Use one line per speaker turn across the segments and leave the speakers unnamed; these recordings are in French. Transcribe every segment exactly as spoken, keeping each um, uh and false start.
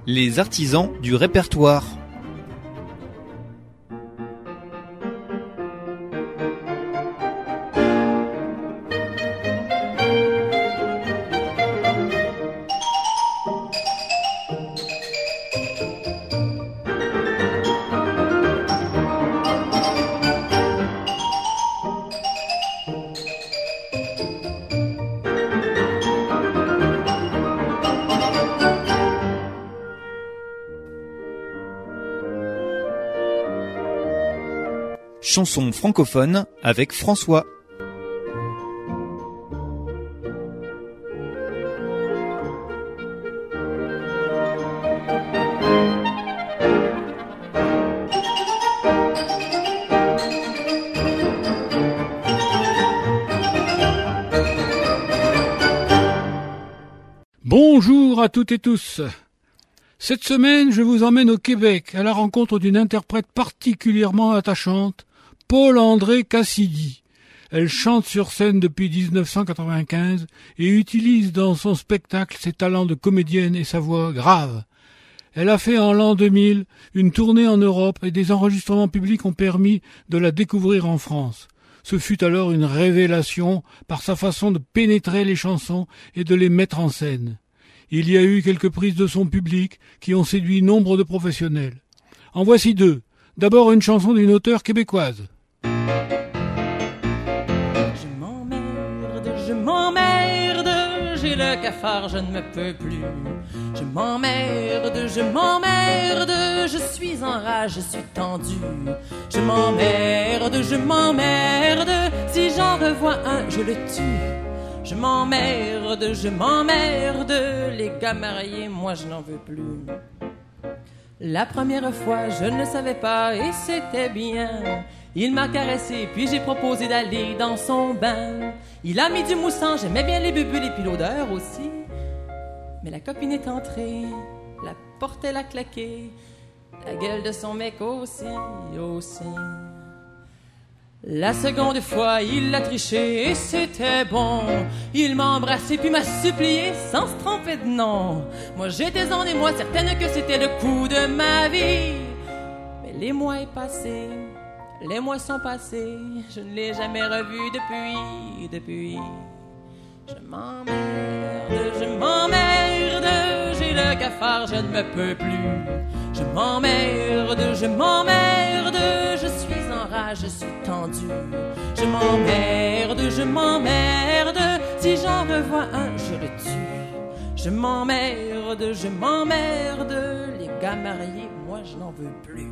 Les artisans du répertoire. Chanson francophone avec François.
Bonjour à toutes et tous. Cette semaine, je vous emmène au Québec à la rencontre d'une interprète particulièrement attachante, Paul-André Cassidy. Elle chante sur scène depuis dix-neuf cent quatre-vingt-quinze et utilise dans son spectacle ses talents de comédienne et sa voix grave. Elle a fait en l'an deux mille une tournée en Europe et des enregistrements publics ont permis de la découvrir en France. Ce fut alors une révélation par sa façon de pénétrer les chansons et de les mettre en scène. Il y a eu quelques prises de son public qui ont séduit nombre de professionnels. En voici deux. D'abord une chanson d'une auteure québécoise.
Je m'emmerde, je m'emmerde, j'ai le cafard, je ne me peux plus. Je m'emmerde, je m'emmerde, je suis en rage, je suis tendu. Je m'emmerde, je m'emmerde, si j'en revois un, je le tue. Je m'emmerde, je m'emmerde, les gars mariés, moi je n'en veux plus. La première fois, je ne le savais pas et c'était bien. Il m'a caressé, puis j'ai proposé d'aller dans son bain. Il a mis du moussant, j'aimais bien les bulles et puis l'odeur aussi. Mais la copine est entrée, la porte elle a claqué, la gueule de son mec aussi, aussi. La seconde fois, il l'a triché et c'était bon. Il m'a embrassé puis m'a supplié sans se tromper de nom. Moi j'étais en émoi, certaine que c'était le coup de ma vie. Mais les mois est passé, les mois sont passés, je ne l'ai jamais revu depuis, depuis. Je m'emmerde, je m'emmerde, j'ai le cafard, je ne me peux plus. Je m'emmerde, je m'emmerde, je suis en rage, je suis tendu. Je m'emmerde, je m'emmerde, si j'en revois un, je le tue. Je m'emmerde, je m'emmerde, les gars mariés, moi je n'en veux plus.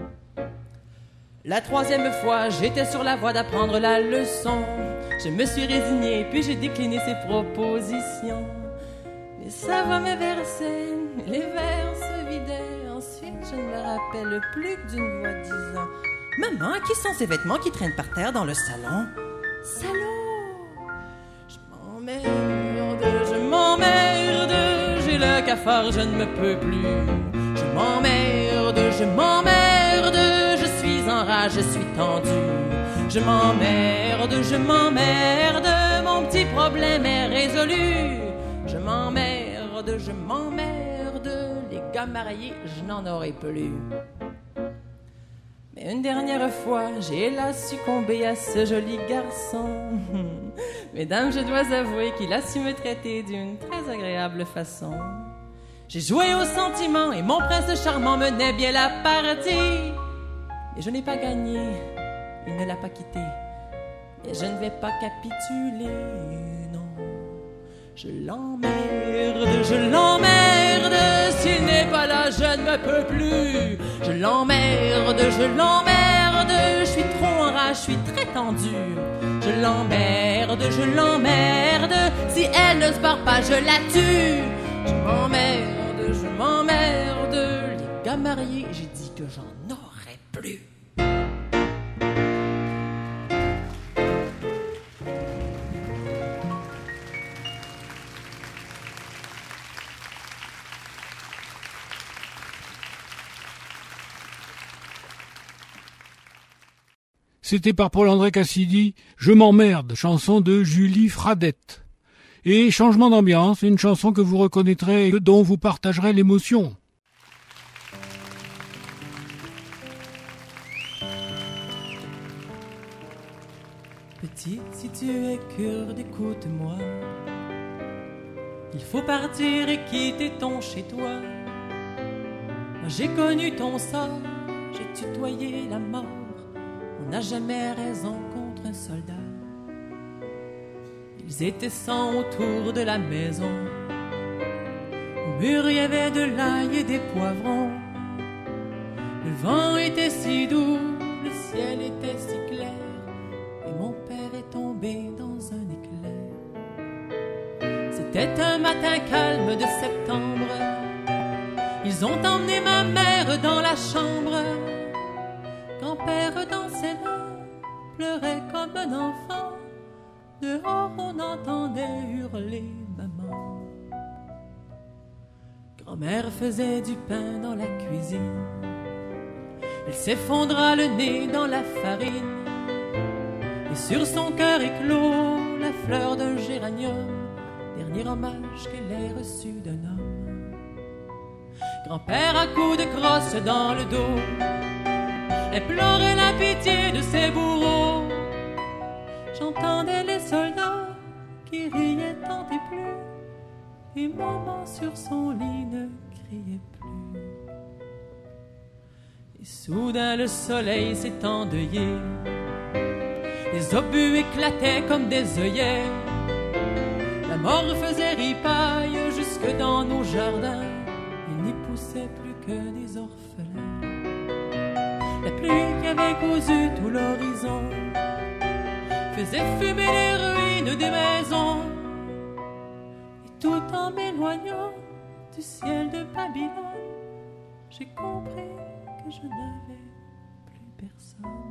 La troisième fois, j'étais sur la voie d'apprendre la leçon. Je me suis résigné, puis j'ai décliné ses propositions. Mais ça va me verser, les vers se vidaient. Ensuite, je ne me rappelle plus que d'une voix disant: Maman, qui sont ces vêtements qui traînent par terre dans le salon? Salaud! Je m'emmerde, je m'emmerde, j'ai le cafard, je ne me peux plus. Je m'emmerde, je m'emmerde, je suis en rage, je suis tendu. Je m'emmerde, je m'emmerde, mon petit problème est résolu. Je m'emmerde, je m'emmerde, les gars mariés, je n'en aurai plus. Mais une dernière fois, j'ai hélas succombé à ce joli garçon. Mesdames, je dois avouer qu'il a su me traiter d'une très agréable façon. J'ai joué au sentiment et mon prince charmant menait bien la partie. Et je n'ai pas gagné, il ne l'a pas quitté. Mais je ne vais pas capituler, non. Je l'emmerde, je l'emmerde, s'il n'est pas là, je ne me peux plus. Je l'emmerde, je l'emmerde, je suis trop en rage, je suis très tendu. Je l'emmerde, je l'emmerde, si elle ne se barre pas, je la tue. Je m'emmerde, je m'emmerde, les gars mariés, j'ai dit que j'en aurais plus.
C'était par Paul-André Cassidy, Je m'emmerde, chanson de Julie Fradette. Et changement d'ambiance, une chanson que vous reconnaîtrez et dont vous partagerez l'émotion.
Petite, si tu es kurde, écoute-moi. Il faut partir et quitter ton chez-toi. Moi j'ai connu ton sort, j'ai tutoyé la mort. On n'a jamais raison contre un soldat. Ils étaient cent autour de la maison. Au mur il y avait de l'ail et des poivrons. Le vent était si doux, le ciel était si clair, et mon père est tombé dans un éclair. C'était un matin calme de septembre. Ils ont emmené ma mère dans la chambre. Grand-père dansait là, pleurait comme un enfant. Dehors on entendait hurler maman. Grand-mère faisait du pain dans la cuisine. Elle s'effondra le nez dans la farine. Et sur son cœur éclos la fleur d'un géranium, dernier hommage qu'elle ait reçu d'un homme. Grand-père à coups de crosse dans le dos, implorait la pitié de ses bourreaux. J'entendais les soldats qui riaient tant et plus, et maman sur son lit ne criait plus. Et soudain le soleil s'est endeuillé, les obus éclataient comme des œillets. La mort faisait ripaille jusque dans nos jardins, il n'y poussait plus que des orphelins. La pluie qui avait cousu tout l'horizon faisait fumer les ruines des maisons. Et tout en m'éloignant du ciel de Babylone, j'ai compris que je n'avais plus personne.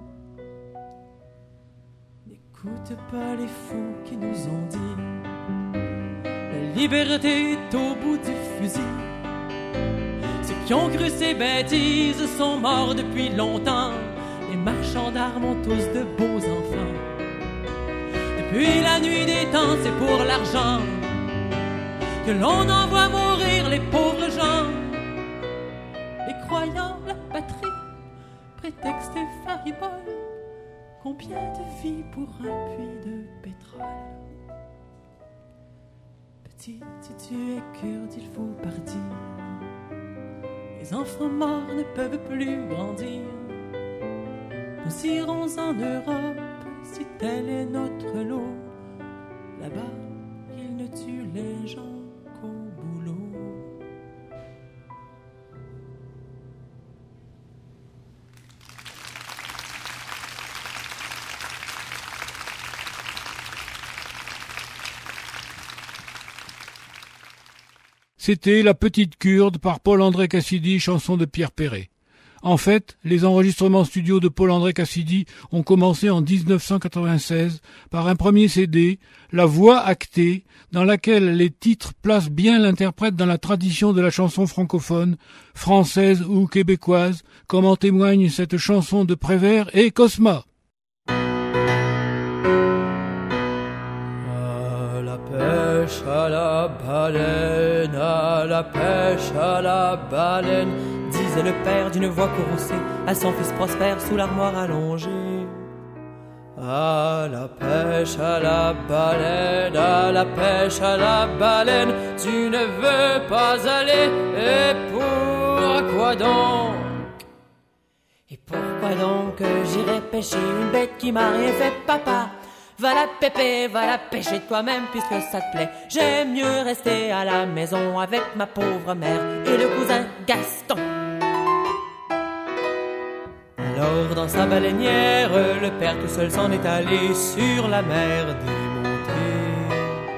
N'écoute pas les fous qui nous ont dit la liberté est au bout du fusil. Ceux qui ont cru ces bêtises sont morts depuis longtemps. Les marchands d'armes ont tous de beaux enfants. Depuis la nuit des temps, c'est pour l'argent que l'on envoie mourir les pauvres gens. Les croyants, la patrie, prétexte et faribole. Combien de vies pour un puits de pétrole? Petite, si tu es kurde, il faut partir. Les enfants morts ne peuvent plus grandir. Nous irons en Europe si tel est notre lot. Là-bas, ils ne tuent les gens qu'au boulot.
C'était La Petite Kurde par Paul-André Cassidy, chanson de Pierre Perret. En fait, les enregistrements studio de Paul-André Cassidy ont commencé en dix-neuf cent quatre-vingt-seize par un premier C D, La Voix actée, dans laquelle les titres placent bien l'interprète dans la tradition de la chanson francophone, française ou québécoise, comme en témoigne cette chanson de Prévert et Cosma.
À la pêche à la baleine, à la pêche à la baleine, disait le père d'une voix courroucée à son fils Prosper sous l'armoire allongée. À la pêche à la baleine, à la pêche à la baleine, tu ne veux pas aller, et pourquoi donc?
Et pourquoi donc j'irai pêcher une bête qui m'a rien fait, papa? Va la pépé, va la pêcher toi-même puisque ça te plaît. J'aime mieux rester à la maison avec ma pauvre mère et le cousin Gaston.
Alors dans sa baleinière, le père tout seul s'en est allé sur la mer démontée.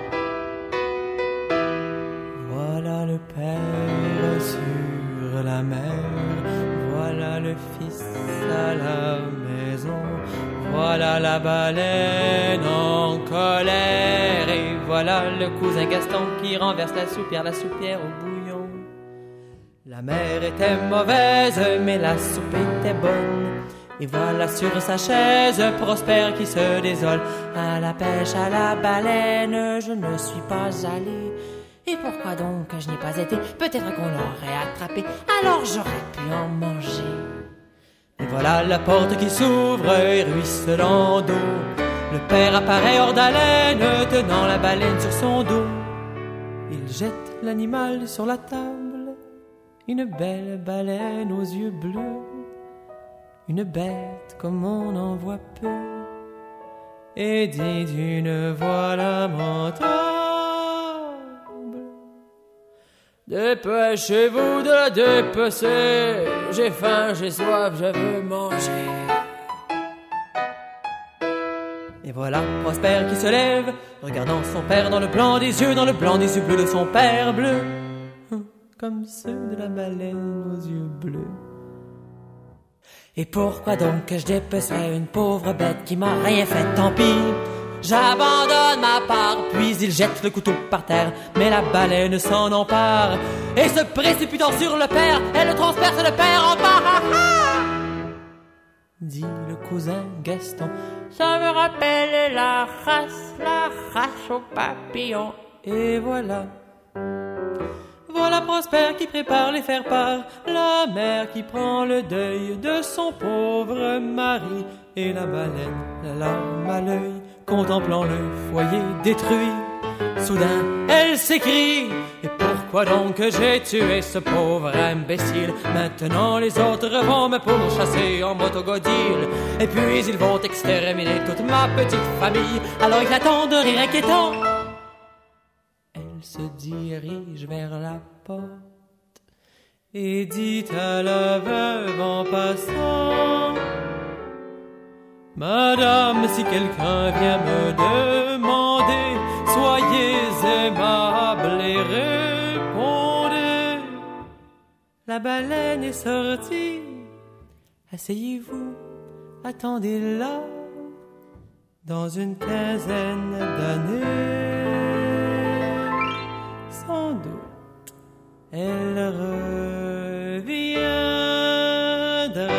Voilà le père sur la mer, voilà le fils à la maison. Voilà la baleine en colère, et voilà le cousin Gaston qui renverse la soupière, la soupière au bouillon. La mer était mauvaise, mais la soupe était bonne. Et voilà sur sa chaise Prosper qui se désole. À la pêche à la baleine, je ne suis pas allé.
Et pourquoi donc je n'ai pas été? Peut-être qu'on l'aurait attrapé, alors j'aurais pu en manger.
Et voilà la porte qui s'ouvre et ruisselant d'eau.
Le père apparaît hors d'haleine, tenant la baleine sur son dos. Il jette l'animal sur la table, une belle baleine aux yeux bleus, une bête comme on en voit peu, et dit d'une voix lamentable: dépêchez-vous de la dépecer, j'ai faim, j'ai soif, je veux manger. Et voilà Prosper qui se lève, regardant son père dans le blanc des yeux, dans le blanc des yeux bleus de son père bleu, comme ceux de la baleine aux yeux bleus. Et pourquoi donc que je dépecerais une pauvre bête qui m'a rien fait, tant pis. J'abandonne ma part, puis il jette le couteau par terre, mais la baleine s'en empare, et se précipitant sur le père, elle transperce le père en part. Dit le cousin Gaston, ça me rappelle la race, la race aux papillons. Et voilà, voilà Prosper qui prépare les faire-part, la mère qui prend le deuil de son pauvre mari, et la baleine, la larme à l'œil, contemplant le foyer détruit. Soudain, elle s'écrie: et pourquoi donc que j'ai tué ce pauvre imbécile? Maintenant les autres vont me pourchasser en motogodile, et puis ils vont exterminer toute ma petite famille. Alors éclatant de rire inquiétant, elle se dirige vers la porte et dit à la veuve en passant: Madame, si quelqu'un vient me demander, soyez aimable et répondez. La baleine est sortie, asseyez-vous, attendez-la. Dans une quinzaine d'années, sans doute, elle reviendra.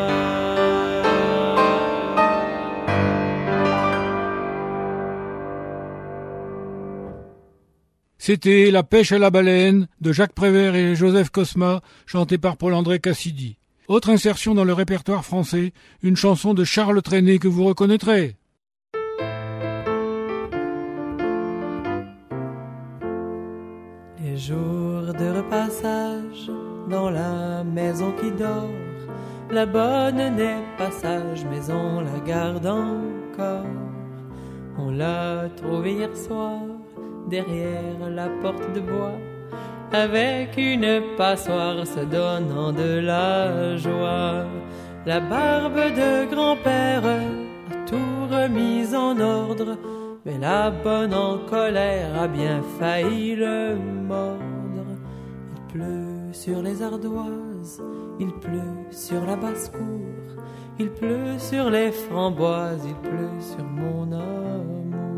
C'était La pêche à la baleine de Jacques Prévert et Joseph Cosma, chanté par Paul-André Cassidy. Autre insertion dans le répertoire français, une chanson de Charles Trenet que vous reconnaîtrez.
Les jours de repassage dans la maison qui dort, la bonne n'est pas sage, mais on la garde encore. On l'a trouvée hier soir derrière la porte de bois, avec une passoire se donnant de la joie. La barbe de grand-père a tout remis en ordre, mais la bonne en colère a bien failli le mordre. Il pleut sur les ardoises, il pleut sur la basse-cour, il pleut sur les framboises, il pleut sur mon amour.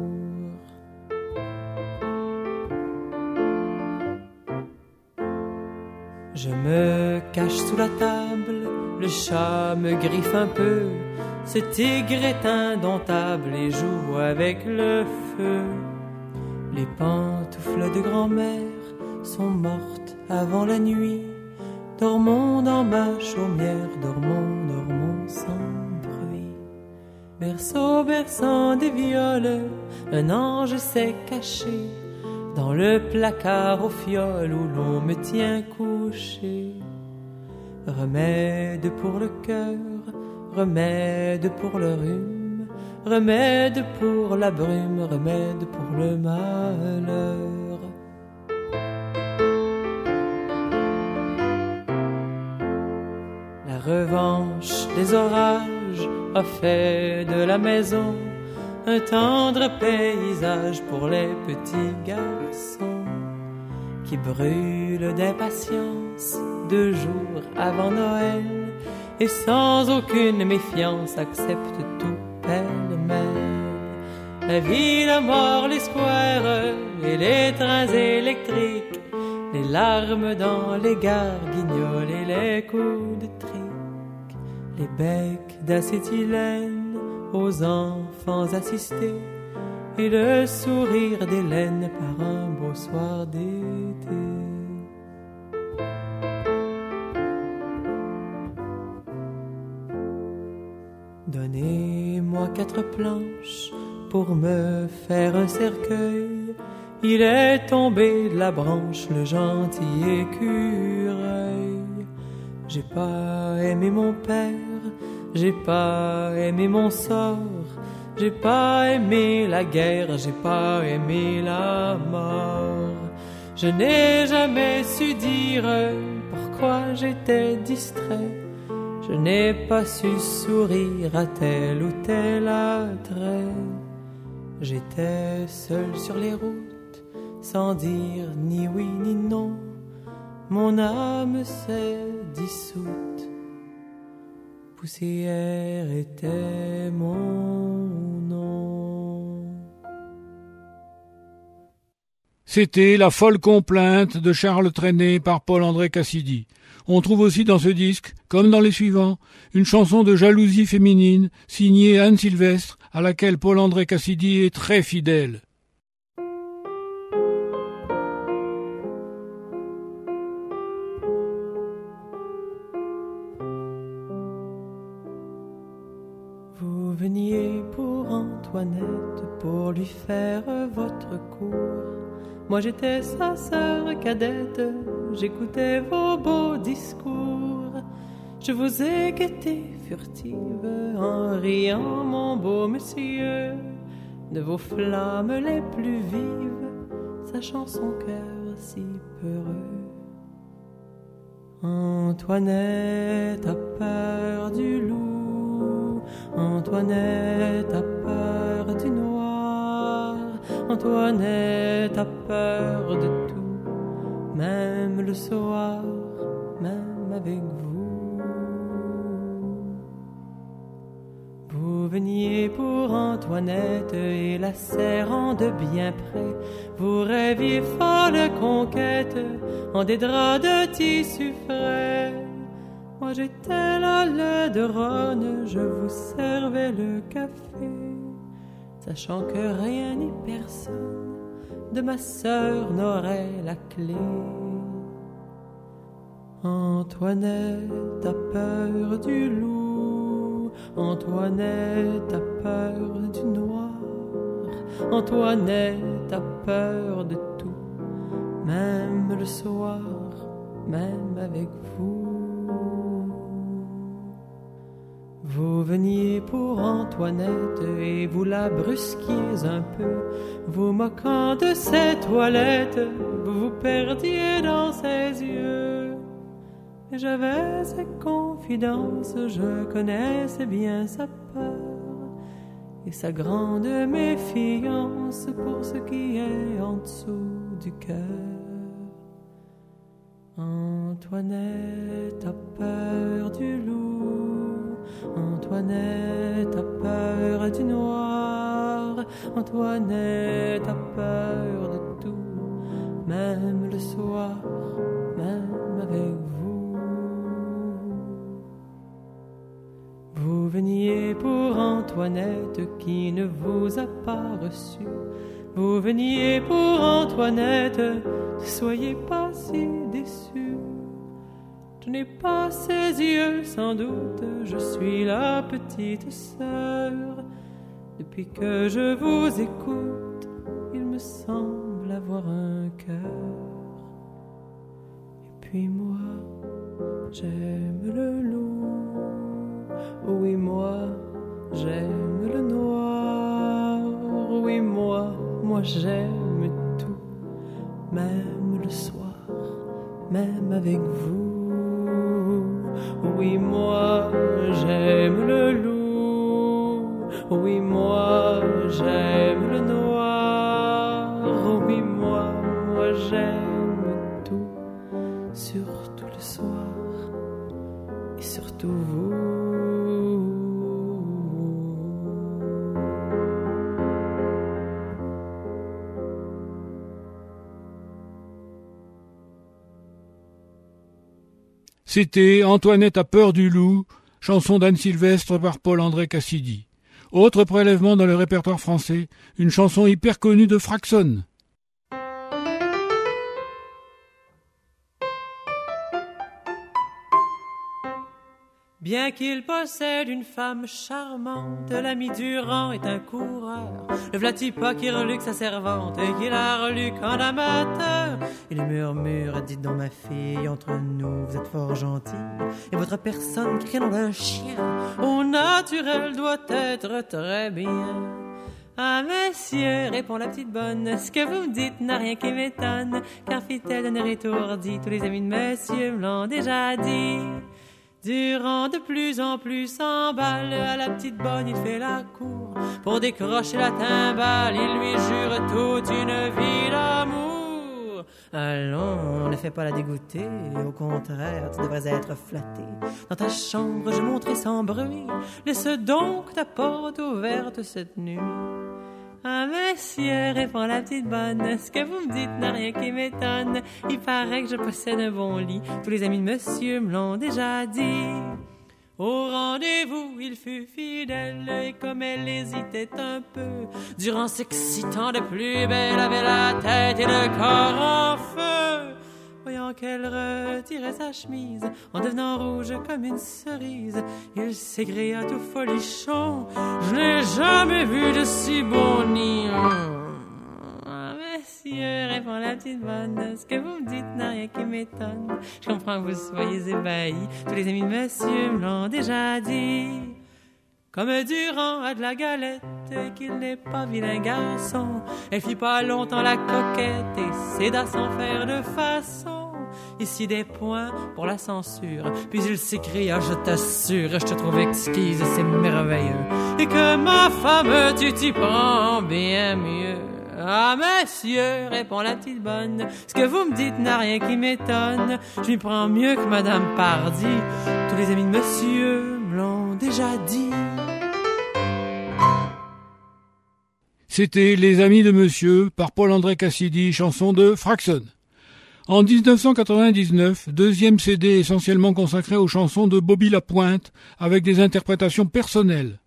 Je me cache sous la table, le chat me griffe un peu, ce tigre est indomptable et joue avec le feu. Les pantoufles de grand-mère sont mortes avant la nuit. Dormons dans ma chaumière, dormons, dormons sans bruit. Berceau berçant des violes, un ange s'est caché dans le placard aux fioles où l'on me tient couché. Remède pour le cœur, remède pour le rhume, remède pour la brume, remède pour le malheur. La revanche des orages a fait de la maison un tendre paysage pour les petits garçons qui brûlent d'impatience deux jours avant Noël et sans aucune méfiance acceptent tout pêle-mêle. La vie, la mort, les squares et les trains électriques, les larmes dans les gares guignols et les coups de trique, les becs d'acétylène aux enfants assistés et le sourire d'Hélène par un beau soir d'été. Donnez-moi quatre planches
pour me faire un cercueil. Il est tombé de la branche, le gentil écureuil. J'ai pas aimé mon père, j'ai pas aimé mon sort, j'ai pas aimé la guerre, j'ai pas aimé la mort. Je n'ai jamais su dire pourquoi j'étais distrait. Je n'ai pas su sourire à tel ou tel attrait. J'étais seul sur les routes, sans dire ni oui ni non. Mon âme s'est dissoute. Poussière était mon nom.
C'était La folle complainte de Charles Trenet par Paul-André Cassidy. On trouve aussi dans ce disque, comme dans les suivants, une chanson de jalousie féminine signée Anne Sylvestre, à laquelle Paul-André Cassidy est très fidèle.
Vous veniez pour Antoinette, pour lui faire votre cour. Moi j'étais sa sœur cadette, j'écoutais vos beaux discours. Je vous ai guetté furtive en riant, mon beau monsieur, de vos flammes les plus vives, sachant son cœur si peureux. Antoinette a peur du loup, Antoinette a peur du noir, Antoinette a peur de tout, même le soir, même avec vous. Vous veniez pour Antoinette et la serrant de bien près. Vous rêviez folle conquête en des draps de tissu frais. Moi j'étais là le de Rhône, je vous servais le café, sachant que rien ni personne de ma sœur n'aurait la clé. Antoinette a peur du loup, Antoinette a peur du noir, Antoinette a peur de tout, même le soir, même avec vous. Vous veniez pour Antoinette et vous la brusquiez un peu, vous moquant de ses toilettes, vous vous perdiez dans ses yeux. Et j'avais ses confidences, je connaissais bien sa peur et sa grande méfiance pour ce qui est en dessous du cœur. Antoinette a peur du loup, Antoinette a peur du noir, Antoinette a peur de tout, même le soir, même avec vous. Vous veniez pour Antoinette qui ne vous a pas reçu. Vous veniez pour Antoinette, ne soyez pas si déçus. Je n'ai pas ses yeux sans doute, je suis la petite sœur. Depuis que je vous écoute, il me semble avoir un cœur. Et puis moi, j'aime le loup, oui moi, j'aime le noir, oui moi, moi j'aime tout, même le soir, même avec vous. Oui, moi, j'aime le loup. Oui, moi, j'aime le noir. Oui, moi, moi, j'aime tout. Surtout le soir et surtout vous.
C'était Antoinette a peur du loup, chanson d'Anne Sylvestre par Paul-André Cassidy. Autre prélèvement dans le répertoire français, une chanson hyper connue de Fraxon.
Bien qu'il possède une femme charmante, l'ami Durand est un coureur. Le v'là-t-il pas qui relue que sa servante et qu'il a relu qu'en amateur. Il murmure, dites donc ma fille, entre nous vous êtes fort gentille. Et votre personne crie dans d'un chien, au naturel doit être très bien. Ah messieurs, répond la petite bonne, ce que vous me dites n'a rien qui m'étonne, car fit-elle d'un air étourdi, tous les amis de monsieur me l'ont déjà dit. Durand de plus en plus s'emballe, à la petite bonne il fait la cour, pour décrocher la timbale, il lui jure toute une vie d'amour. Allons, ne fais pas la dégoûter, au contraire, tu devrais être flatté. Dans ta chambre, je monterai sans bruit, laisse donc ta porte ouverte cette nuit. Ah messieurs, répond la petite bonne, ce que vous me dites n'a rien qui m'étonne. Il paraît que je possède un bon lit, tous les amis de monsieur me l'ont déjà dit. Au rendez-vous, il fut fidèle, et comme elle hésitait un peu, Durand s'excitant de plus belle, avait la tête et le corps en feu. Voyant qu'elle retirait sa chemise, en devenant rouge comme une cerise, il s'égria tout folichon, je n'ai jamais vu de si bon nid. Ah messieurs, répond la petite bonne, ce que vous me dites n'a rien qui m'étonne. Je comprends que vous soyez ébahis, tous les amis de monsieur me l'ont déjà dit. Comme Durand a de la galette et qu'il n'est pas vilain garçon, elle fit pas longtemps la coquette et céda sans faire de façon. Ici des points pour la censure, puis il s'écria, je t'assure, je te trouve exquise, c'est merveilleux, et que ma femme tu t'y prends bien mieux. Ah messieurs, répond la petite bonne, ce que vous me dites n'a rien qui m'étonne, je m'y prends mieux que madame Pardy, tous les amis de monsieur me l'ont déjà dit.
C'était Les Amis de Monsieur par Paul-André Cassidy, chanson de Fraxon. En dix-neuf cent quatre-vingt-dix-neuf, deuxième C D essentiellement consacré aux chansons de Bobby Lapointe, avec des interprétations personnelles.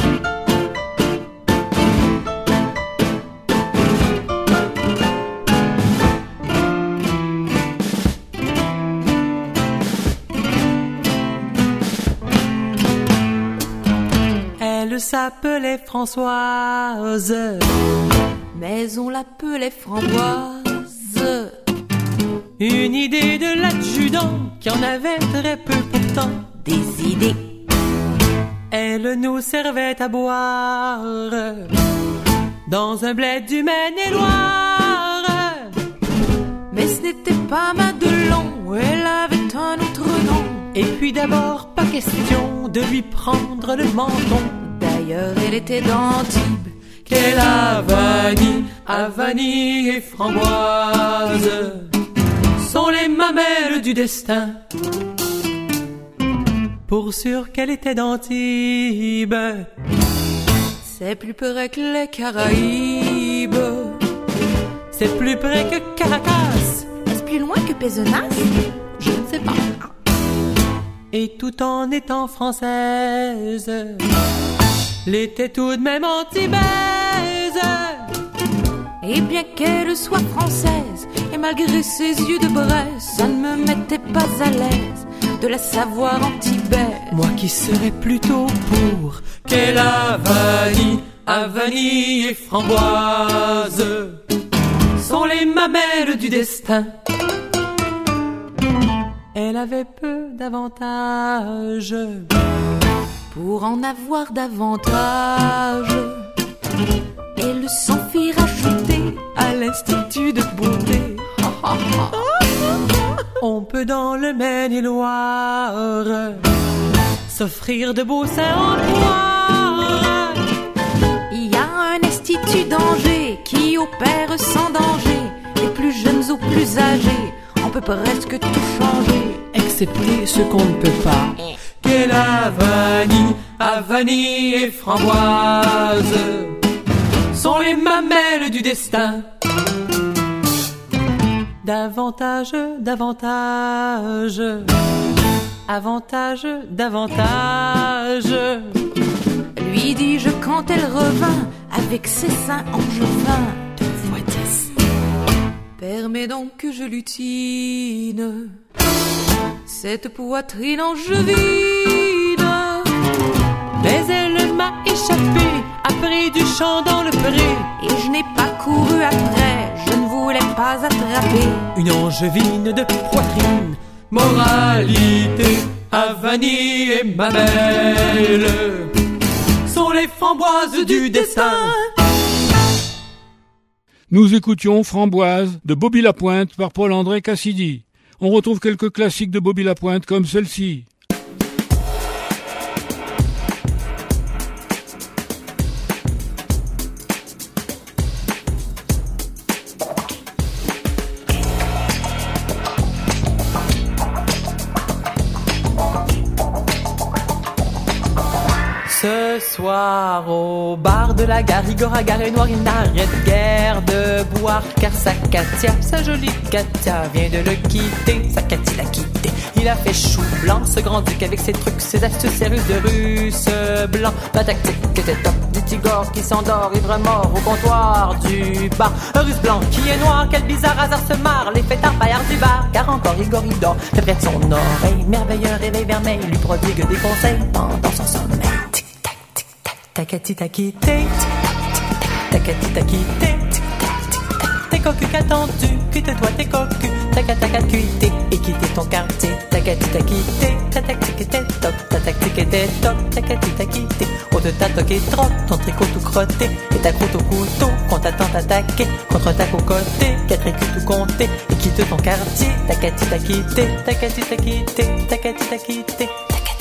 Elle s'appelait Françoise,
mais on l'appelait Framboise.
Une idée de l'adjudant qui en avait très peu pourtant.
Des idées.
Elle nous servait à boire dans un bled du Maine-et-Loire.
Mais ce n'était pas Madelon, elle avait un autre nom.
Et puis d'abord, pas question de lui prendre le menton.
D'ailleurs, elle était d'Antibes.
Quelle Havanie, Havanie et Framboise sont les mamelles du destin. Pour sûr qu'elle était d'Antibes,
c'est plus près que les Caraïbes.
C'est plus près que Caracas.
Est-ce plus loin que Pézenas? Je ne sais pas.
Et tout en étant française, l'était tout de même antibaise.
Et bien qu'elle soit française, et malgré ses yeux de braise, ça ne me mettait pas à l'aise de la savoir antibaise.
Moi qui serais plutôt pour qu'elle Havanie, Havanie et Framboise sont les mamelles du destin. Elle avait peu d'avantages
pour en avoir davantage. Elle s'en fit racheter
à l'Institut de beauté. On peut dans le Maine-et-Loire s'offrir de beaux seins en poire.
Il y a un institut d'Angers qui opère sans danger les plus jeunes aux plus âgés. On peut presque tout changer,
excepté ce qu'on ne peut pas. Quelle Havanie, Havanie et Framboise sont les mamelles du destin. Davantage, davantage, avantage, davantage,
lui dis-je quand elle revint avec ses seins angevins.
Deux fois dix.
Permets donc que je lutine cette poitrine angevine.
Mais elle m'a échappé, après du chant dans le pré.
Et je n'ai pas couru après, je ne voulais pas attraper
une angevine de poitrine. Moralité, Avanie et Mamelle sont les framboises du destin.
Nous écoutions Framboise de Bobby Lapointe par Paul-André Cassidy. On retrouve quelques classiques de Bobby Lapointe comme celle-ci.
Ce soir au bar de la gare, Igor à Gare Noire, il n'arrête guère de boire, car sa Katia, sa jolie Katia, vient de le quitter. Sa Katia l'a quitté. Il a fait chou blanc, ce grand duc avec ses trucs, ses astuces, ses ruses de russe blanc. La tactique était top, dit Igor qui s'endort, ivre mort au comptoir du bar. Un russe blanc qui est noir, quel bizarre hasard se marre, les fêtards paillards du bar. Car encore Igor il dort, très près de son oreille, merveilleux réveil vermeil, lui prodigue des conseils pendant son sommeil. Takati t'a quitté, takati t'a quitté, t'es cocu qu'attends-tu, quitte-toi t'es cocu, takataka quitté et quitter ton quartier, takati t'a quitté, ta tactique était top, ta tactique était top, takati t'a quitté, on te t'a toqué trop, ton tricot tout crotté, et ta croûte au couteau, qu'on t'attend t'attaquer, contre ta cocoté, quatre écus tout compté, et quitte ton quartier, takati t'a quitté, takati t'a quitté, takati t'a quitté.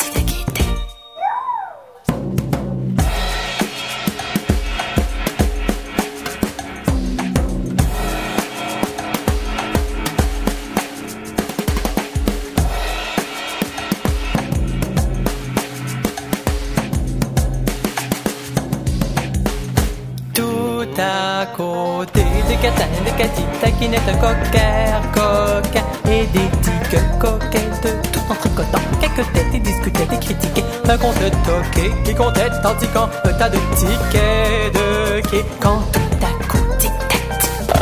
À côté des catanes, des catites, taquinettes, coquères, coquins et des tiques coquettes, tout en tricotant quelques têtes et discutaient et critiquaient un compte toqué qui comptait tantiquant un tas de tickets de quai quand tout à coup tic-tac.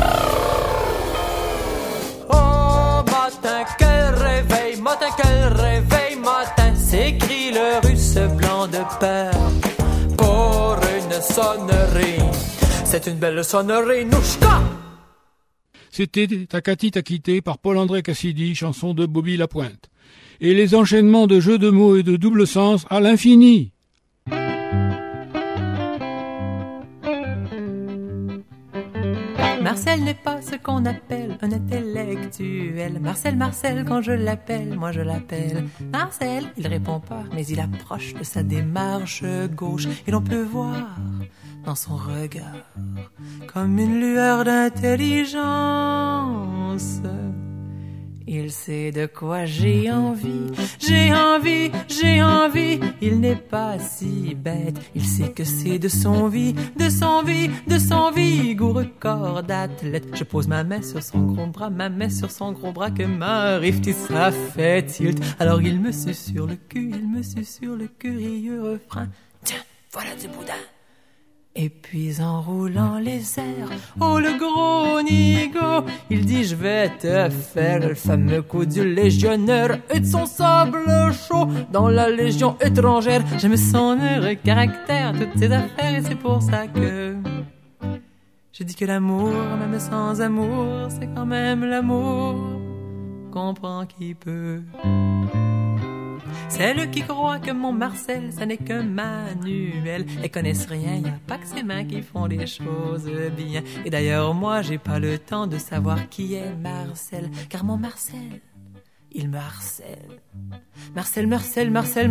Oh matin, quel réveil, matin, quel réveil, matin, s'écrie le russe blanc de peur pour une sonnerie. C'est une belle sonnerie, Nouchka!
C'était Takati t'a quitté par Paul-André Cassidy, chanson de Bobby Lapointe. Et les enchaînements de jeux de mots et de double sens à l'infini.
Marcel n'est pas ce qu'on appelle un intellectuel. Marcel, Marcel, quand je l'appelle, moi je l'appelle Marcel. Il répond pas, mais il approche de sa démarche gauche. Et l'on peut voir dans son regard comme une lueur d'intelligence. Il sait de quoi j'ai envie, j'ai envie, j'ai envie. Il n'est pas si bête, il sait que c'est de son vie, de son vie, de son vigoureux corps d'athlète. Je pose ma main sur son gros bras, ma main sur son gros bras, que m'arrive-t-il, ça fait tilt. Alors il me suce sur le cul, il me suce sur le curieux refrain. Tiens, voilà du boudin. Et puis en roulant les airs, oh le gros nigo, il dit je vais te faire le fameux coup du légionnaire et de son sable chaud dans la légion étrangère. J'aime son heureux caractère, toutes ses affaires, et c'est pour ça que je dis que l'amour, même sans amour, c'est quand même l'amour. Comprends qui peut. Celles qui croient que mon Marcel, ça n'est qu'un manuel, elles connaissent rien, y a pas que ses mains qui font les choses bien. Et d'ailleurs, moi, j'ai pas le temps de savoir qui est Marcel, car mon Marcel, il me harcèle. Marcel, Marcel, Marcel,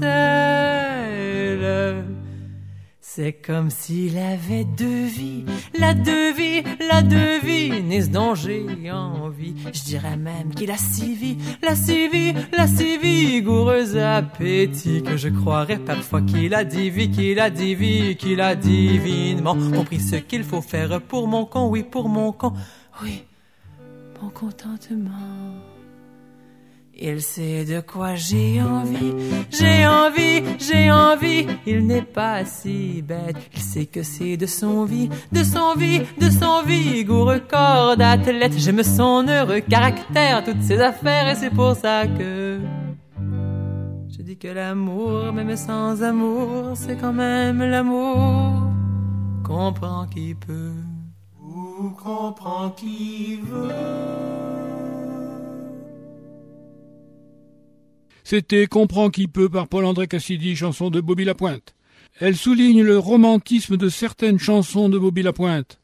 Marcel. C'est comme s'il avait deux vies, la deux vies, la deux vies, n'est-ce dont j'ai envie. Je dirais même qu'il a six vies, la six vies, la six vigoureux appétit, que je croirais parfois qu'il a dix vies, qu'il a dix vies, qu'il a divinement compris ce qu'il faut faire pour mon con, oui, pour mon con, oui, mon contentement. Il sait de quoi j'ai envie, j'ai envie, j'ai envie. Il n'est pas si bête, il sait que c'est de son vie, de son vie, de son vigoureux corps d'athlète. J'aime son heureux caractère, toutes ses affaires, et c'est pour ça que je
dis que l'amour, même sans amour, c'est quand même l'amour. Comprends qui peut ou comprends qui veut.
C'était Comprends qui peut par Paul-André Cassidy, chanson de Bobby Lapointe. Elle souligne le romantisme de certaines chansons de Bobby Lapointe.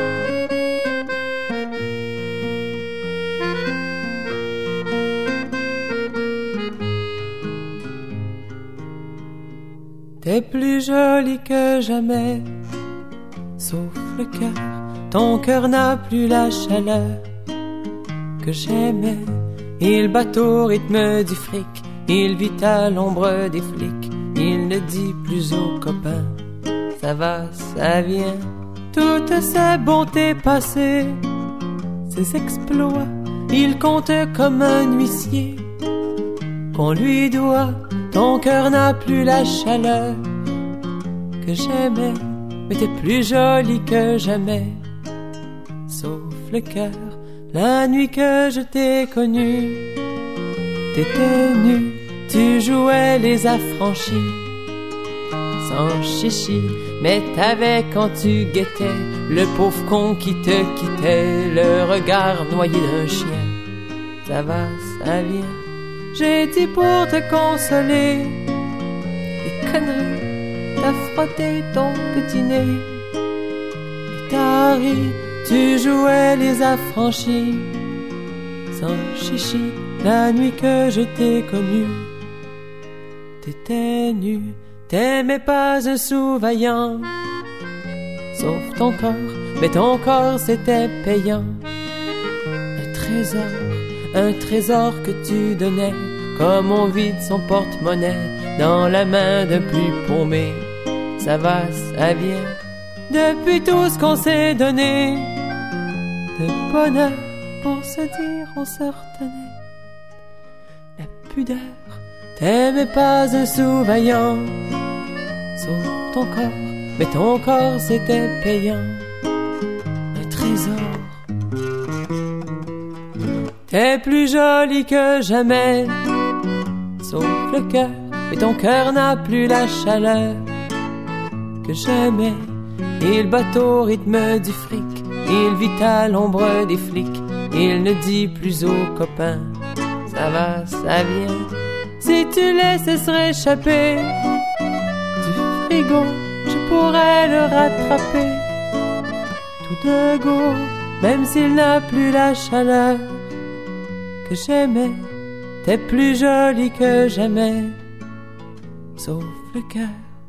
T'es plus jolie que jamais, sauf le cœur. Ton cœur n'a plus la chaleur que j'aimais. Il bat au rythme du fric, il vit à l'ombre des flics. Il ne dit plus aux copains, ça va, ça vient. Toutes ses bontés passées, ses exploits, il compte comme un huissier qu'on lui doit. Ton cœur n'a plus la chaleur que j'aimais, mais t'es plus jolie que jamais, sauf le cœur. La nuit que je t'ai connue, t'étais nue, tu jouais les affranchis, sans chichi, mais t'avais quand tu guettais le pauvre con qui te quittait, le regard noyé d'un chien. Ça va, ça vient. J'ai dit pour te consoler, des conneries, t'as frotté ton petit nez, et t'as ri, tu jouais les affranchis, sans chichi, la nuit que je t'ai connue, t'étais nu, t'aimais pas un sous-vaillant, sauf ton corps, mais ton corps c'était payant, un trésor. Un trésor que tu donnais, comme on vide son porte-monnaie dans la main d'un plus paumé. Ça va, ça vient. Depuis tout ce qu'on s'est donné, de bonheur pour se dire on se retenait. La pudeur, t'aimais pas un sous-vaillant, sauf ton corps, mais ton corps c'était payant. Un trésor. T'es plus jolie que jamais, sauf le cœur, mais ton cœur n'a plus la chaleur que j'aimais. Il bat au rythme du fric, il vit à l'ombre des flics, il ne dit plus aux copains, ça va, ça vient. Si tu laissais se réchapper du frigo, je pourrais le rattraper tout de go, même s'il n'a plus la chaleur que j'aimais. T'es plus jolie que jamais, sauf le cœur.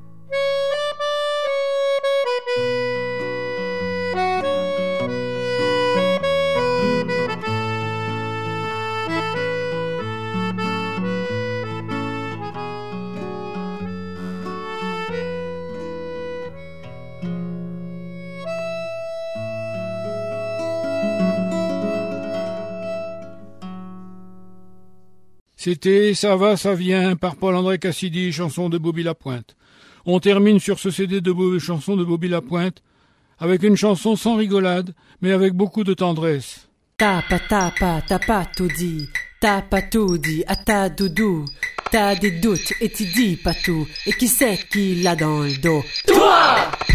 C'était Ça va, ça vient par Paul-André Cassidy, chanson de Bobby Lapointe. On termine sur ce C D de Bo- chansons de Bobby Lapointe avec une chanson sans rigolade, mais avec beaucoup de tendresse.
T'as pas, t'as pas, t'as pas tout dit, t'as pas tout dit à ta doudou. T'as des doutes et tu dis pas tout, et qui c'est qui l'a dans le dos? Toi!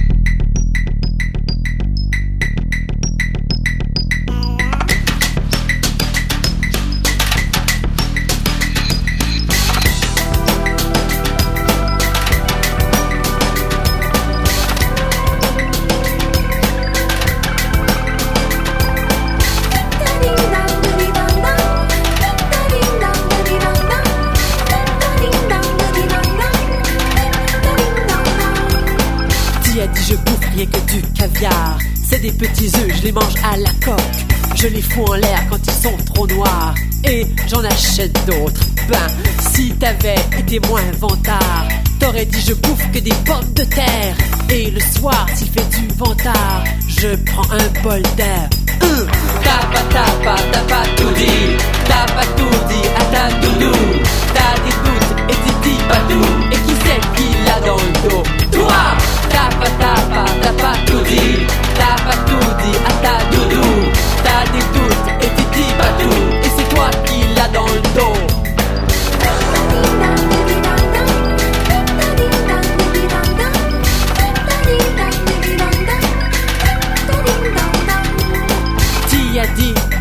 C'est des petits œufs, je les mange à la coque. Je les fous en l'air quand ils sont trop noirs, et j'en achète d'autres. Ben, si t'avais été moins vantard, t'aurais dit je bouffe que des pommes de terre. Et le soir, s'il fait du vantard, je prends un bol d'air. Hum. T'as pas, t'as pas, t'as pas tout dit, t'as pas tout dit à ta doudou. T'as des doutes et tu dis pas tout, et qui c'est qui l'a dans le dos? Toi! T'as pas, t'as pas, t'as pas tout dit, t'as pas tout dit à ta doudou. T'as des doutes et tu dis pas tout, et c'est toi qui l'as dans le dos.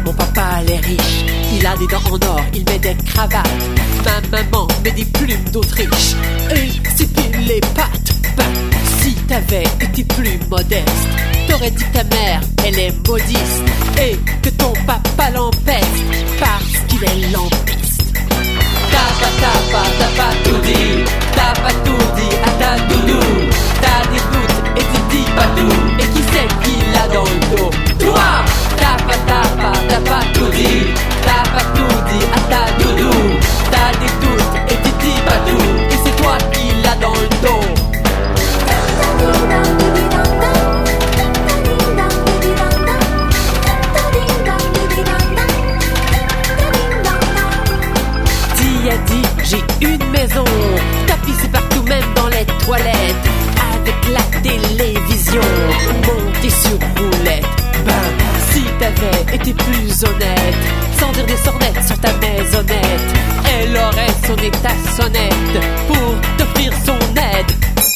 Mon papa elle est riche, il a des dents en or, il met des cravates. Ma maman met des plumes d'Autriche et s'épile les pattes. Ben, si t'avais été plus modeste, t'aurais dit que ta mère, elle est modiste et que ton papa l'empeste parce qu'il est lampiste. T'as pas, t'as pas, t'as pas tout dit, t'as pas tout dit à ta doudou. T'as des doutes et tu dis pas tout, et qui c'est qui l'a dans le dos? Toi! T'as pas, t'as pas, t'as pas tout dit, t'as pas tout dit à ta doudou. T'as des doutes et tu dis pas tout, et c'est toi qui l'a dans le dos. Dit a dit, j'ai une maison, tapissée partout même dans les toilettes, avec la télévision montée sur roulette. Ben, si t'avais été plus honnête, sans dire des sornettes sur ta maisonnette, elle aurait sonné ta sonnette pour t'offrir son aide.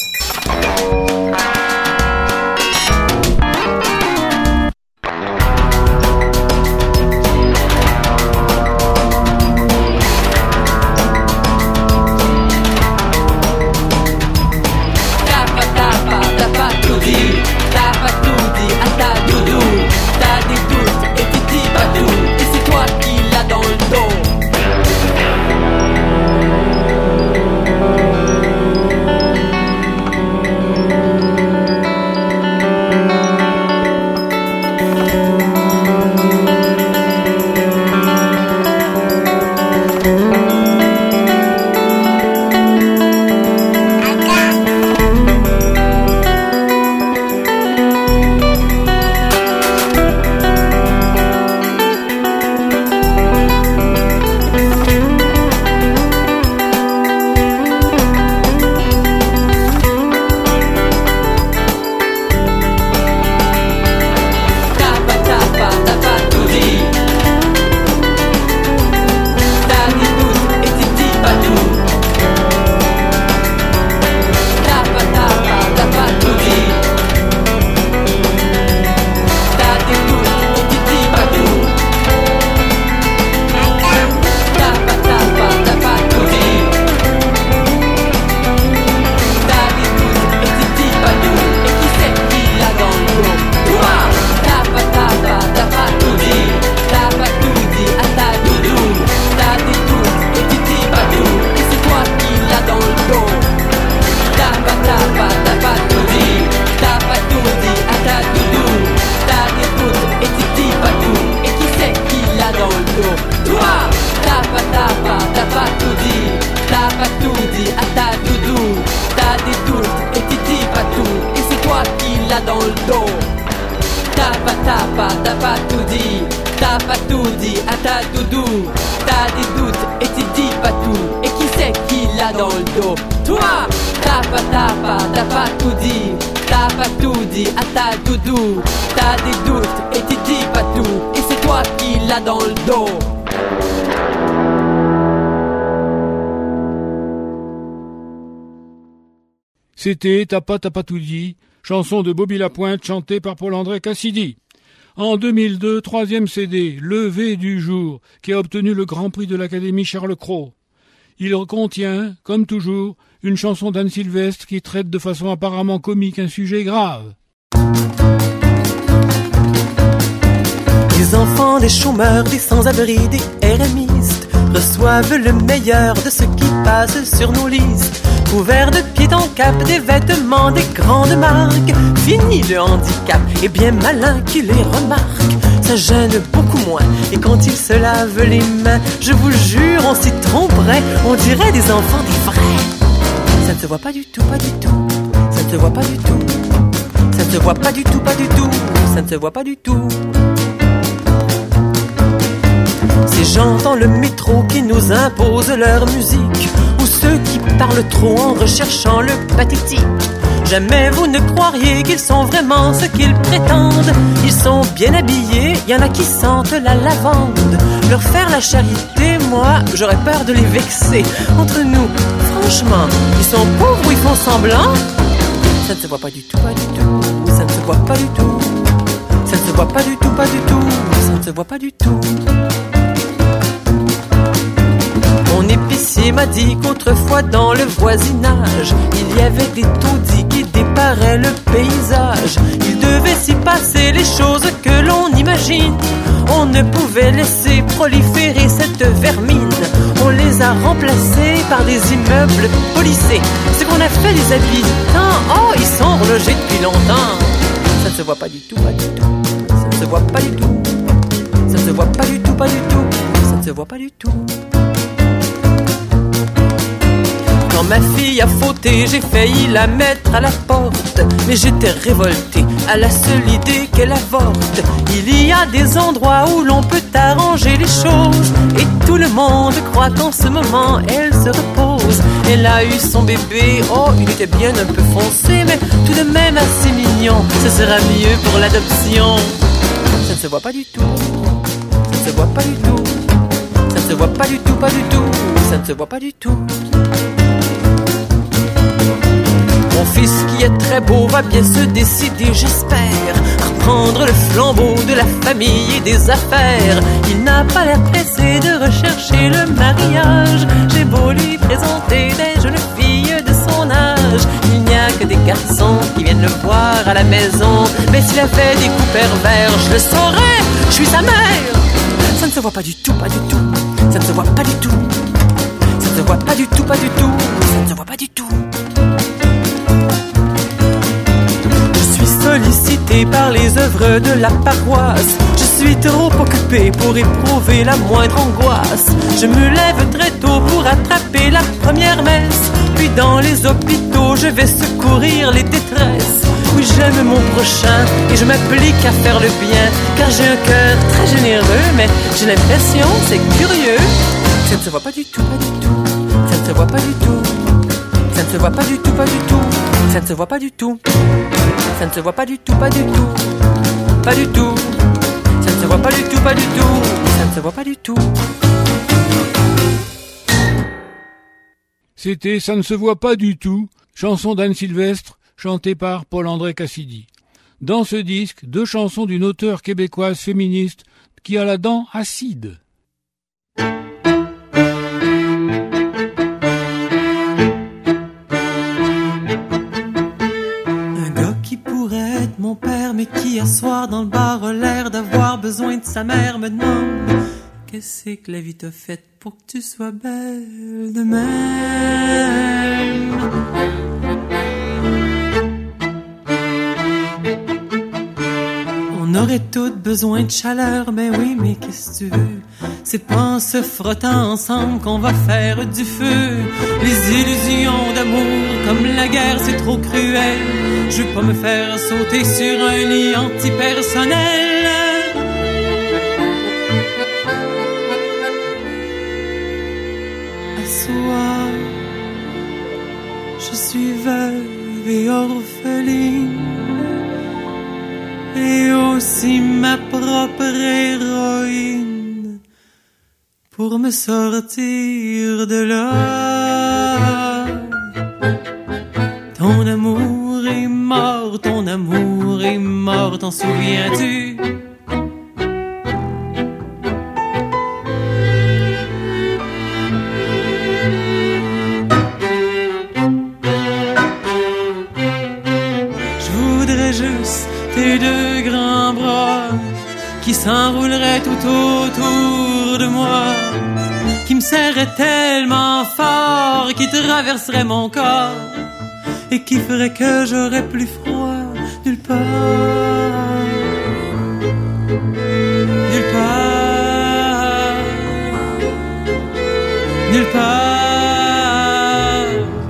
C'était T'as pas, t'as pas tout dit, chanson de Bobby Lapointe chantée par Paul-André Cassidy. En deux mille deux, troisième C D, Levé du jour, qui a obtenu le Grand Prix de l'Académie Charles Cros. Il contient, comme toujours, une chanson d'Anne Sylvestre qui traite de façon apparemment comique un sujet grave.
Les enfants des chômeurs, des sans-abri, des RMistes reçoivent le meilleur de ce qui passe sur nos listes. Couverts de pied en cap, des vêtements, des grandes marques. Fini le handicap, et bien malin qui les remarque. Ça gêne beaucoup moins, et quand ils se lavent les mains, je vous jure, on s'y tromperait, on dirait des enfants des vrais. Ça ne se voit pas du tout, pas du tout. Ça ne se voit pas du tout. Ça ne se voit pas du tout, pas du tout. Ça ne se voit pas du tout. Ces gens dans le métro qui nous imposent leur musique, ou ceux qui parlent trop en recherchant le pathétique. Jamais vous ne croiriez qu'ils sont vraiment ce qu'ils prétendent. Ils sont bien habillés, y en a qui sentent la lavande. Leur faire la charité, moi, j'aurais peur de les vexer. Entre nous, franchement, ils sont pauvres ou ils font semblant? Ça ne se voit pas du tout, pas du tout. Ça ne se voit pas du tout. Ça ne se voit pas du tout, pas du tout. Ça ne ne se voit pas du tout. Mon épicier m'a dit qu'autrefois dans le voisinage, il y avait des taudis qui déparaient le paysage. Il devait s'y passer les choses que l'on imagine. On ne pouvait laisser proliférer cette vermine. On les a remplacés par des immeubles polissés. Ce qu'on a fait des habitants, oh, ils sont relogés depuis longtemps. Ça ne se voit pas du tout, pas du tout. Ça ne se voit pas du tout. Ça ne se voit pas du tout, pas du tout. Ça ne se voit pas du tout. Quand ma fille a fauté, j'ai failli la mettre à la porte. Mais j'étais révolté à la seule idée qu'elle avorte. Il y a des endroits où l'on peut arranger les choses. Et tout le monde croit qu'en ce moment elle se repose. Elle a eu son bébé, oh il était bien un peu foncé, mais tout de même assez mignon. Ce sera mieux pour l'adoption. Ça ne se voit pas du tout. Ça ne se voit pas du tout. Ça ne se voit pas du tout, pas du tout. Ça ne se voit pas du tout. Mon fils qui est très beau va bien se décider, j'espère, à reprendre le flambeau de la famille et des affaires. Il n'a pas l'air pressé de rechercher le mariage. J'ai beau lui présenter des jeunes filles de son âge, il n'y a que des garçons qui viennent le voir à la maison. Mais s'il avait des coups pervers, je le saurais, je suis sa mère. Ça ne se voit pas du tout, pas du tout. Ça ne se voit pas du tout. Ça ne se voit pas du tout, pas du tout. Ça ne se voit pas du tout. Sollicité par les œuvres de la paroisse, je suis trop occupé pour éprouver la moindre angoisse. Je me lève très tôt pour attraper la première messe, puis dans les hôpitaux je vais secourir les détresses. Oui, j'aime mon prochain et je m'applique à faire le bien, car j'ai un cœur très généreux, mais j'ai l'impression, c'est curieux, ça ne se voit pas du tout, pas du tout. Ça ne se voit pas du tout. Ça ne se voit pas du tout, pas du tout. Ça ne se voit pas du tout. Ça ne se voit pas du tout, pas du tout. Pas du tout. Ça ne se voit pas du tout, pas du tout. Ça ne se voit pas du tout.
C'était Ça ne se voit pas du tout, chanson d'Anne Sylvestre, chantée par Paul-André Cassidy. Dans ce disque, deux chansons d'une auteure québécoise féministe qui a la dent acide.
Mon père, mais qui à soir dans le bar a l'air d'avoir besoin de sa mère, me demande qu'est-ce que la vie t'a fait pour que tu sois belle de même. On aurait toutes besoin de chaleur, mais oui, mais qu'est-ce que tu veux? C'est pas en se frottant ensemble qu'on va faire du feu. Les illusions d'amour, comme la guerre, c'est trop cruel. Je veux pas me faire sauter sur un lit antipersonnel. À soir, je suis veuve et orpheline, et aussi ma propre héroïne, pour me sortir de là. Ton amour est mort, ton amour est mort, t'en souviens-tu? Je voudrais juste tes deux grands bras qui s'enrouleraient tout autour de moi, qui me serraient tellement fort, qui traverseraient mon corps et qui ferait que j'aurais plus froid nulle part, nulle part, nulle part.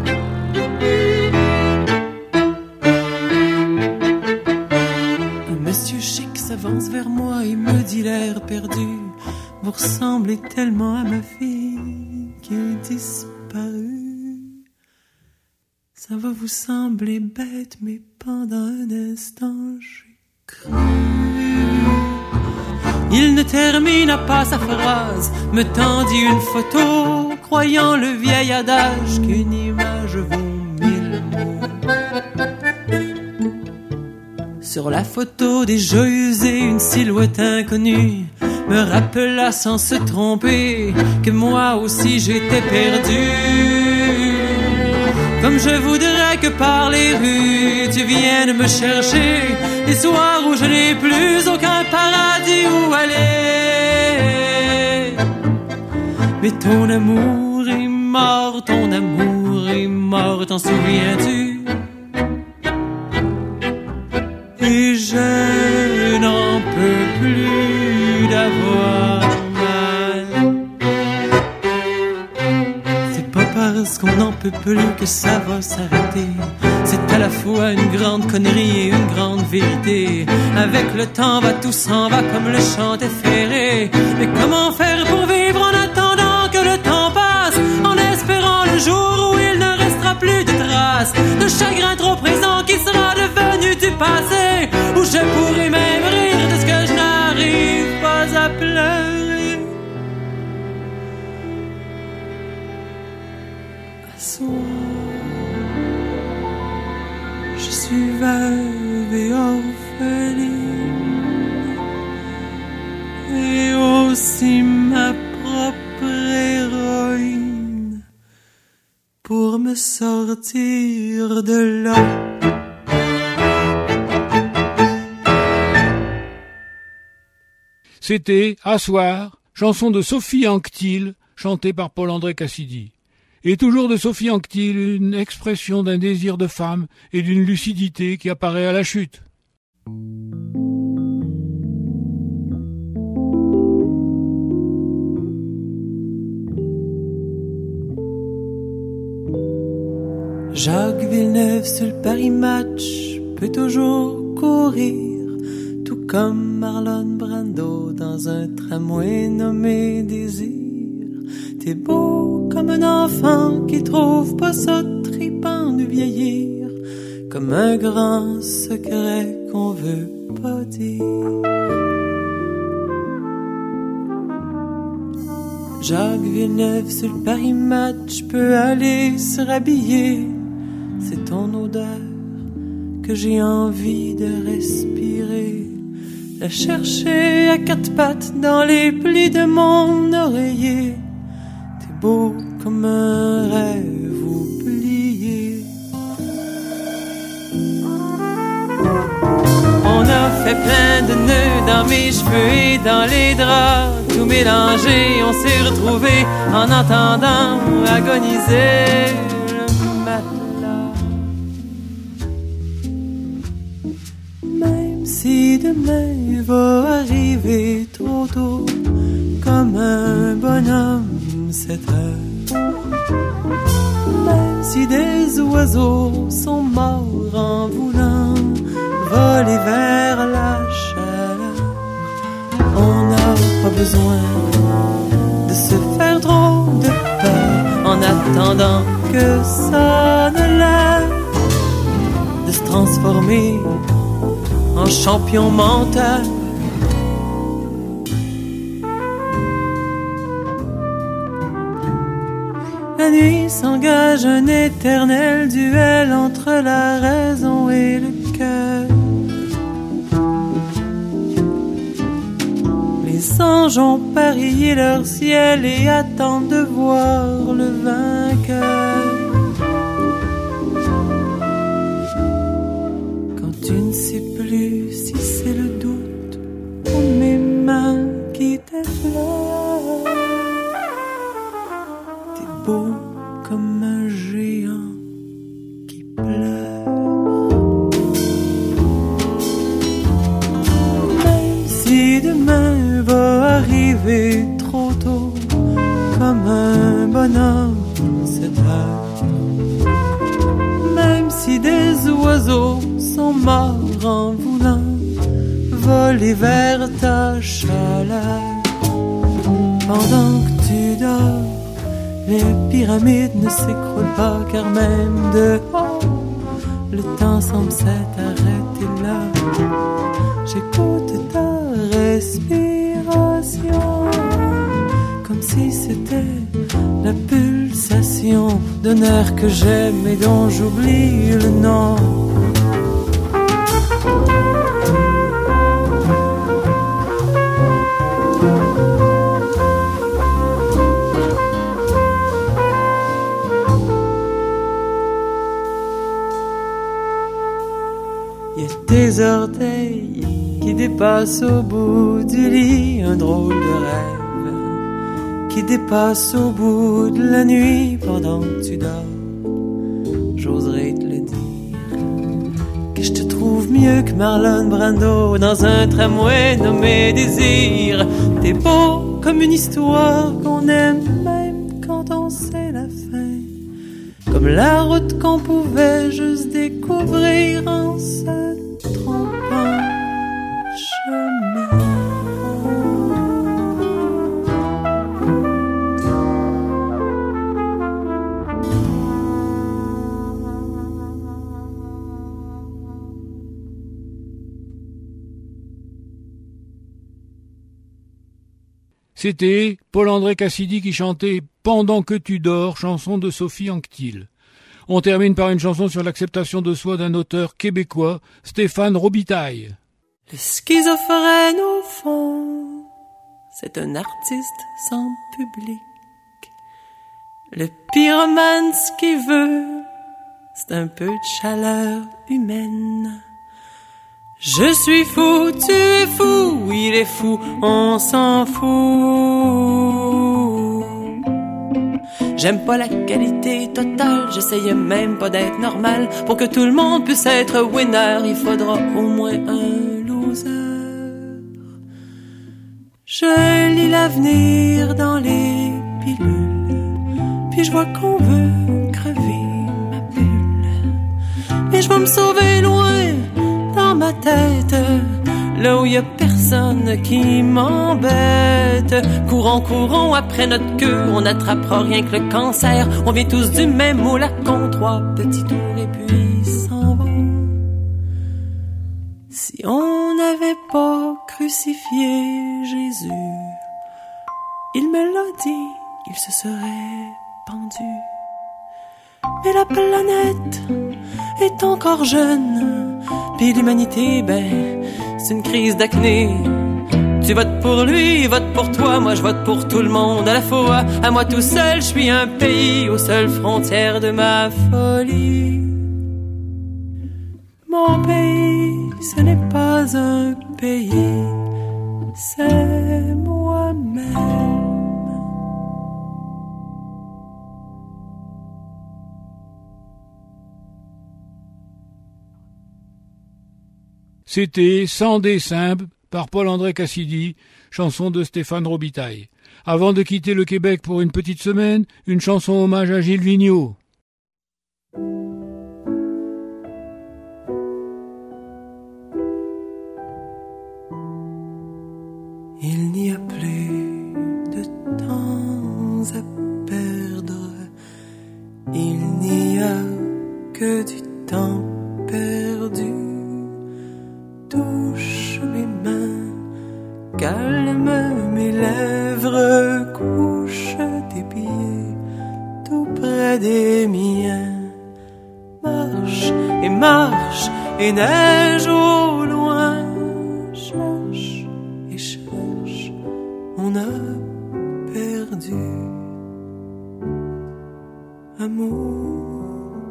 Un monsieur chic s'avance vers moi et me dit l'air perdu: vous ressemblez tellement à ma fille qui est disparue. Ça va vous sembler bête, mais pendant un instant, j'ai cru. Il ne termina pas sa phrase, me tendit une photo, croyant le vieil adage qu'une image vaut mille mots. Sur la photo des joyeux et une silhouette inconnue,
me rappela sans se tromper que moi aussi j'étais perdu. Comme je voudrais que par les rues tu viennes me chercher, les soirs où je n'ai plus aucun paradis où aller. Mais ton amour est mort, ton amour est mort, t'en souviens-tu? Et je n'en peux plus d'avoir mal. C'est pas parce qu'on n'en peut plus que ça va s'arrêter. C'est à la fois une grande connerie et une grande vérité. Avec le temps va, tout s'en va comme le chantait Ferré. Mais comment faire pour vivre en attendant que le temps passe, en espérant le jour où il ne restera plus de traces de chagrin trop présent qui sera devenu du passé, où je pourrai même rire de ce que je n'arrive pas à pleurer. À soir, je suis veuve et orpheline, et aussi ma propre héroïne, pour me sortir de là.
C'était Assoir, chanson de Sophie Anctil, chantée par Paul-André Cassidy. Et toujours de Sophie Anctil, une expression d'un désir de femme et d'une lucidité qui apparaît à la chute.
Jacques Villeneuve sur le Paris Match peut toujours courir, tout comme Marlon Brando dans un tramway nommé Désir. T'es beau comme un enfant qui trouve pas ça tripant de vieillir, comme un grand secret qu'on veut pas dire. Jacques Villeneuve sur le Paris Match peut aller se rhabiller. C'est ton odeur que j'ai envie de respirer, la chercher à quatre pattes dans les plis de mon oreiller. T'es beau comme un rêve oublié. On a fait plein de nœuds dans mes cheveux et dans les draps, tout mélangé, on s'est retrouvés en entendant agoniser le matelas. Même si demain va arriver trop tôt, comme un bonhomme cette heure, même si des oiseaux sont morts en voulant voler vers la chaleur, on n'a pas besoin de se faire trop de peur en attendant que ça ne l'air de se transformer en champion mental. La nuit s'engage un éternel duel entre la raison et le cœur. Les anges ont parié leur ciel et attendent de voir le vainqueur. Quand tu ne sais plus si c'est le doute ou mes mains qui t'effleurent, t'es beau comme un géant qui pleure. Même si demain va arriver trop tôt, comme un bonhomme cette heure, même si des oiseaux sont morts en voulant voler vers ta chaleur, pendant que tu dors, les pyramides ne s'écroulent pas, car même dehors, le temps semble s'être arrêté là. J'écoute ta respiration, comme si c'était la pulsation d'un air que j'aime et dont j'oublie le nom.
passe au bout du lit un drôle de rêve qui dépasse au bout de la nuit pendant que tu dors. J'oserais te le dire que je te trouve mieux que Marlon Brando dans un tramway nommé Désir. T'es beau comme une histoire qu'on aime même quand on sait la fin, comme la route qu'on pouvait juste découvrir en se trompant chemin.
C'était Paul-André Cassidy qui chantait « Pendant que tu dors », chanson de Sophie Anctil. On termine par une chanson sur l'acceptation de soi d'un auteur québécois, Stéphane Robitaille.
Le schizophrène au fond, c'est un artiste sans public. Le pyromane, ce qu'il veut, c'est un peu de chaleur humaine. Je suis fou, tu es fou, il est fou, on s'en fout. J'aime pas la qualité totale, j'essaye même pas d'être normal. Pour que tout le monde puisse être winner, il faudra au moins un loser. Je lis l'avenir dans les pilules, puis je vois qu'on veut crever ma bulle. Mais je vais me sauver loin dans ma tête, là où y a personne qui m'embête. Courons, courons après notre queue, on n'attrapera rien que le cancer. On vient tous du même moule à con, trois petits tours et puis s'en vont. Si on n'avait pas crucifié Jésus, il me l'a dit, il se serait pendu. Mais la planète est encore jeune, puis l'humanité, ben, c'est une crise d'acné. Tu votes pour lui, vote pour toi, moi je vote pour tout le monde à la fois. À moi tout seul, je suis un pays aux seules frontières de ma folie. Mon pays, ce n'est pas un pays, c'est moi-même.
C'était Sans dessin par Paul-André Cassidy, chanson de Stéphane Robitaille. Avant de quitter le Québec pour une petite semaine, une chanson hommage à Gilles Vigneault.
Il n'y a plus de temps à perdre, il n'y a que du temps perdu. Touche mes mains, calme mes lèvres, couche tes pieds tout près des miens. Marche et marche et neige au loin, cherche et cherche, on a perdu. Amour,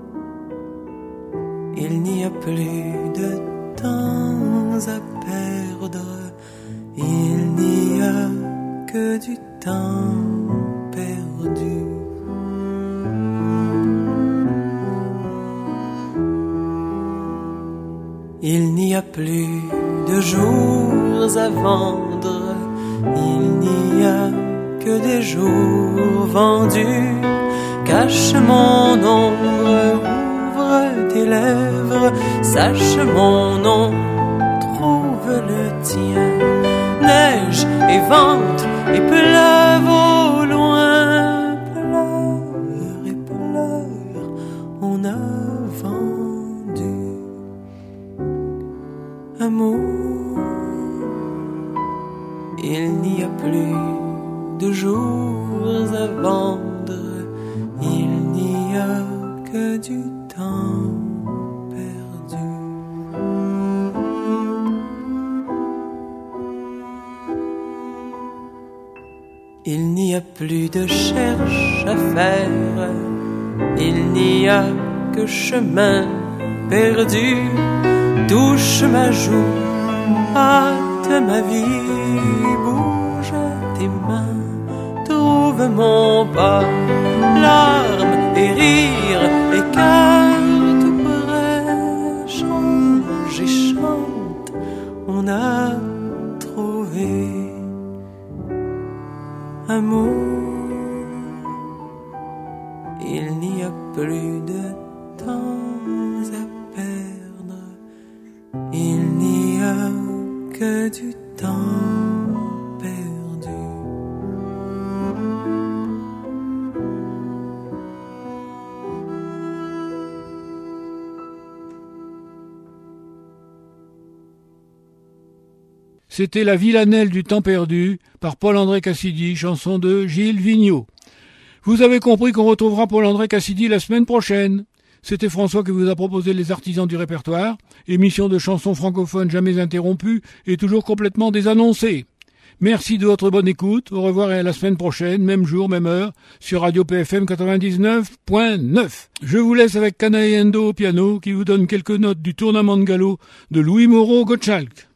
il n'y a plus de temps à perdre, il n'y a que du temps perdu. Il n'y a plus de jours à vendre, il n'y a que des jours vendus. Cache mon ombre, ouvre tes lèvres, sache mon nom, trouve le tien. Neige et vente et pleuve au loin, pleure et pleure, on a vendu. Amour, il n'y a plus de jours à vendre, il n'y a que du temps perdu. Il n'y a plus de cherche à faire, il n'y a que chemin perdu. Touche ma joue, Hâte ma vie, bouge tes mains, trouve mon pas, larmes et rires et cœur tout près, change et chante, on a trouvé amour. Il n'y a plus de temps à perdre, il n'y a que du temps perdu.
C'était La Villanelle du temps perdu par Paul-André Cassidy, chanson de Gilles Vigneault. Vous avez compris qu'on retrouvera Paul-André Cassidy la semaine prochaine. C'était François qui vous a proposé Les Artisans du répertoire, émission de chansons francophones jamais interrompue et toujours complètement désannoncée. Merci de votre bonne écoute, au revoir et à la semaine prochaine, même jour, même heure, sur Radio P F M quatre-vingt-dix-neuf point neuf. Je vous laisse avec Canae Endo au piano qui vous donne quelques notes du Tournement de Galop de Louis Moreau Gottschalk.